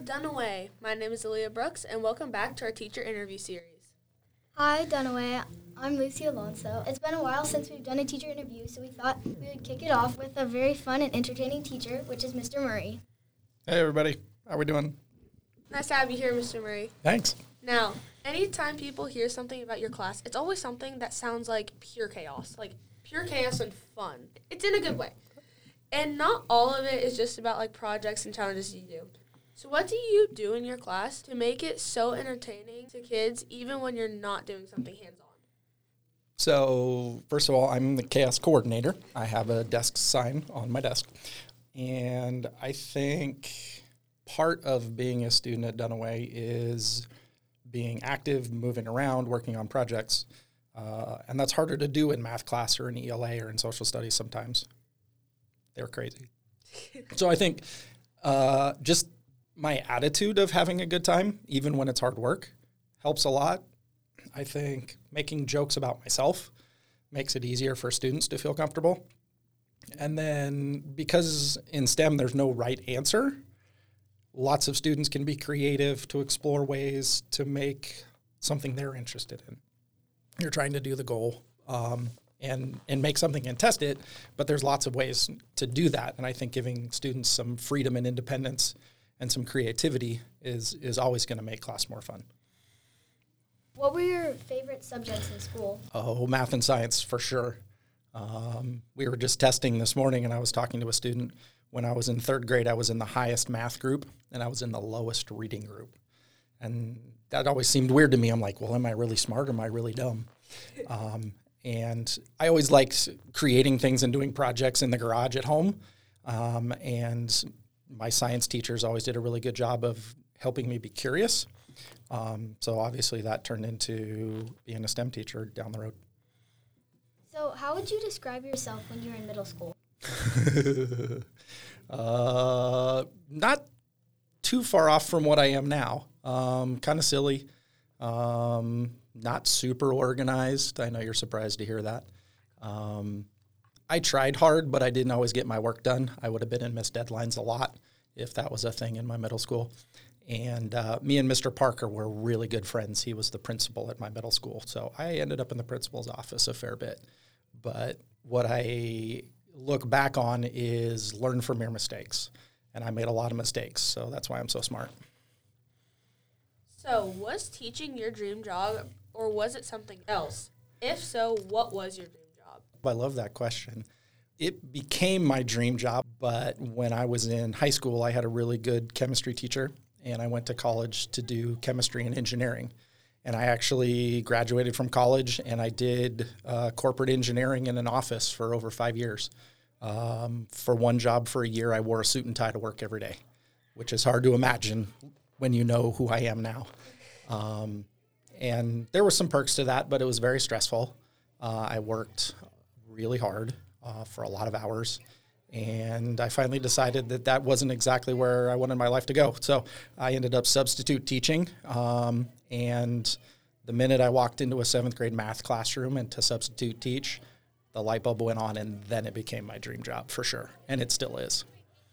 Dunaway. My name is Aaliyah Brooks, and welcome back to our teacher interview series. Hi, Dunaway. I'm Lucy Alonso. It's been a while since we've done a teacher interview, so we thought we would kick it off with a very fun and entertaining teacher, which is Mr. Murray. Hey, everybody. How we doing? Nice to have you here, Mr. Murray. Thanks. Now, anytime people hear something about your class, it's always something that sounds like pure chaos and fun. It's in a good way. And not all of it is just about, projects and challenges you do. So what do you do in your class to make it so entertaining to kids, even when you're not doing something hands-on? So, first of all, I'm the chaos coordinator. I have a desk sign on my desk. And I think part of being a student at Dunaway is being active, moving around, working on projects. And that's harder to do in math class or in ELA or in social studies sometimes. They're crazy. So I think just my attitude of having a good time, even when it's hard work, helps a lot. I think making jokes about myself makes it easier for students to feel comfortable. And then because in STEM there's no right answer, lots of students can be creative to explore ways to make something they're interested in. You're trying to do the goal and make something and test it, but there's lots of ways to do that. And I think giving students some freedom and independence and some creativity is always going to make class more fun. What were your favorite subjects in school? Oh, math and science for sure. We were just testing this morning, and I was talking to a student. When I was in third grade, I was in the highest math group, and I was in the lowest reading group. And that always seemed weird to me. I'm like, well, am I really smart or am I really dumb? And I always liked creating things and doing projects in the garage at home. And my science teachers always did a really good job of helping me be curious. So obviously that turned into being a STEM teacher down the road. So how would you describe yourself when you were in middle school? Not too far off from what I am now. Kind of silly. Not super organized. I know you're surprised to hear that. I tried hard, but I didn't always get my work done. I would have been in missed deadlines a lot if that was a thing in my middle school. And me and Mr. Parker were really good friends. He was the principal at my middle school. So I ended up in the principal's office a fair bit. But what I look back on is learn from your mistakes. And I made a lot of mistakes, so that's why I'm so smart. So was teaching your dream job, or was it something else? If so, what was your dream job? I love that question. It became my dream job, but when I was in high school, I had a really good chemistry teacher, and I went to college to do chemistry and engineering. And I actually graduated from college, and I did corporate engineering in an office for over 5 years. For one job for a year, I wore a suit and tie to work every day, which is hard to imagine when you know who I am now. And there were some perks to that, but it was very stressful. I worked really hard for a lot of hours, and I finally decided that that wasn't exactly where I wanted my life to go. So I ended up substitute teaching, and the minute I walked into a 7th grade math classroom and to substitute teach, the light bulb went on, and then it became my dream job for sure, and it still is.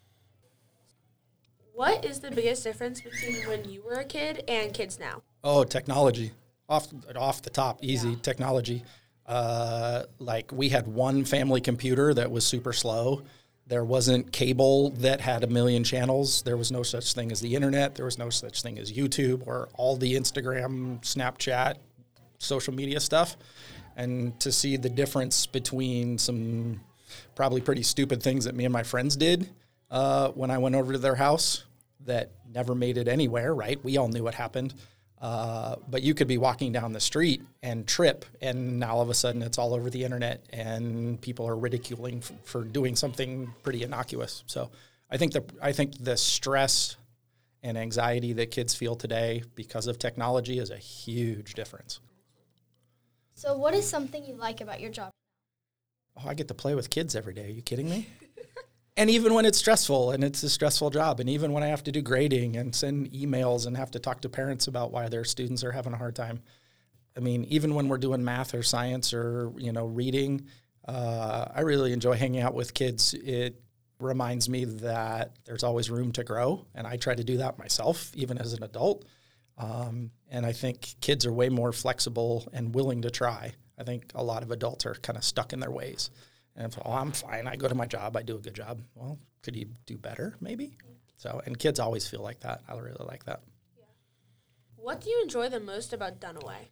What is the biggest difference between when you were a kid and kids now? Oh, technology. Off the top, easy. Yeah. Technology. We had one family computer that was super slow. There wasn't cable that had a million channels. There was no such thing as the internet. There was no such thing as YouTube or all the Instagram, Snapchat, social media stuff. And to see the difference between some probably pretty stupid things that me and my friends did when I went over to their house that never made it anywhere, right? We all knew what happened. But you could be walking down the street and trip, and now all of a sudden it's all over the internet, and people are ridiculing for doing something pretty innocuous. So I think the stress and anxiety that kids feel today because of technology is a huge difference. So what is something you like about your job? Oh, I get to play with kids every day. Are you kidding me? And even when it's stressful, and it's a stressful job, and even when I have to do grading and send emails and have to talk to parents about why their students are having a hard time. I mean, even when we're doing math or science or, reading, I really enjoy hanging out with kids. reminds me that there's always room to grow, and I try to do that myself, even as an adult. And I think kids are way more flexible and willing to try. I think a lot of adults are kind of stuck in their ways. And if, I'm fine, I go to my job, I do a good job. Well, could you do better, maybe? So, and kids always feel like that. I really like that. Yeah. What do you enjoy the most about Dunaway?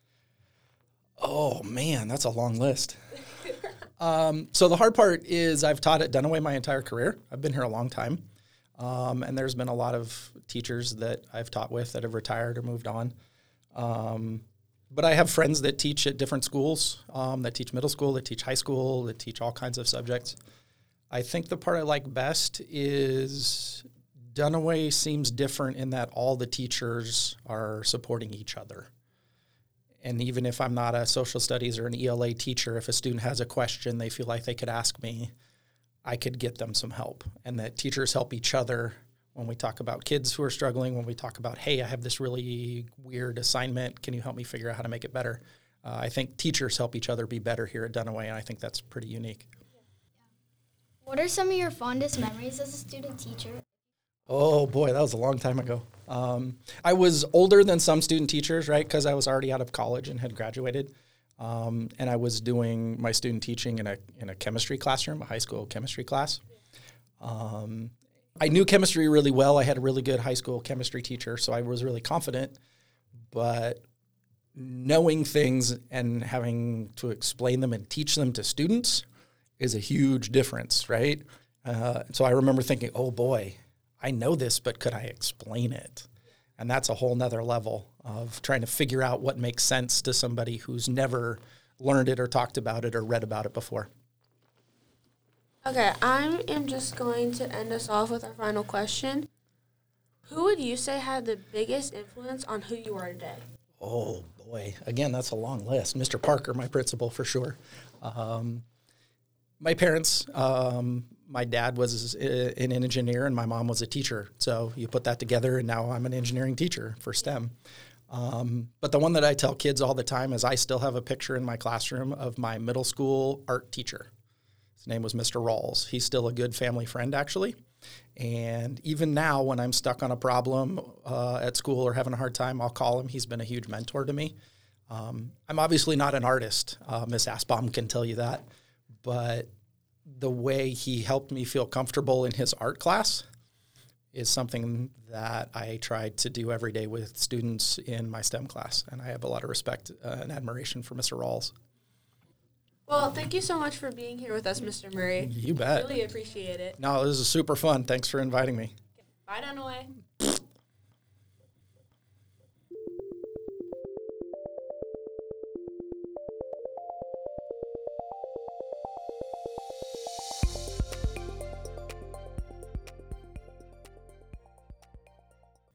Oh, man, that's a long list. So the hard part is I've taught at Dunaway my entire career. I've been here a long time. And there's been a lot of teachers that I've taught with that have retired or moved on. But I have friends that teach at different schools, that teach middle school, that teach high school, that teach all kinds of subjects. I think the part I like best is Dunaway seems different in that all the teachers are supporting each other. And even if I'm not a social studies or an ELA teacher, if a student has a question they feel like they could ask me, I could get them some help. And that teachers help each other when we talk about kids who are struggling, when we talk about, hey, I have this really weird assignment, can you help me figure out how to make it better? I think teachers help each other be better here at Dunaway, and I think that's pretty unique. What are some of your fondest memories as a student teacher? Oh, boy, that was a long time ago. I was older than some student teachers, right, because I was already out of college and had graduated. And I was doing my student teaching in a chemistry classroom, a high school chemistry class. I knew chemistry really well. I had a really good high school chemistry teacher, so I was really confident. But knowing things and having to explain them and teach them to students is a huge difference, right? So I remember thinking, oh, boy, I know this, but could I explain it? And that's a whole nother level of trying to figure out what makes sense to somebody who's never learned it or talked about it or read about it before. Okay, I am just going to end us off with our final question. Who would you say had the biggest influence on who you are today? Oh, boy. Again, that's a long list. Mr. Parker, my principal, for sure. My parents, my dad was an engineer and my mom was a teacher. So you put that together and now I'm an engineering teacher for STEM. But the one that I tell kids all the time is I still have a picture in my classroom of my middle school art teacher. His name was Mr. Rawls. He's still a good family friend, actually. And even now, when I'm stuck on a problem at school or having a hard time, I'll call him. He's been a huge mentor to me. I'm obviously not an artist. Miss Asbaum can tell you that. But the way he helped me feel comfortable in his art class is something that I try to do every day with students in my STEM class. And I have a lot of respect and admiration for Mr. Rawls. Well, thank you so much for being here with us, Mr. Murray. You bet. Really appreciate it. No, this is super fun. Thanks for inviting me. Bye, Dunaway.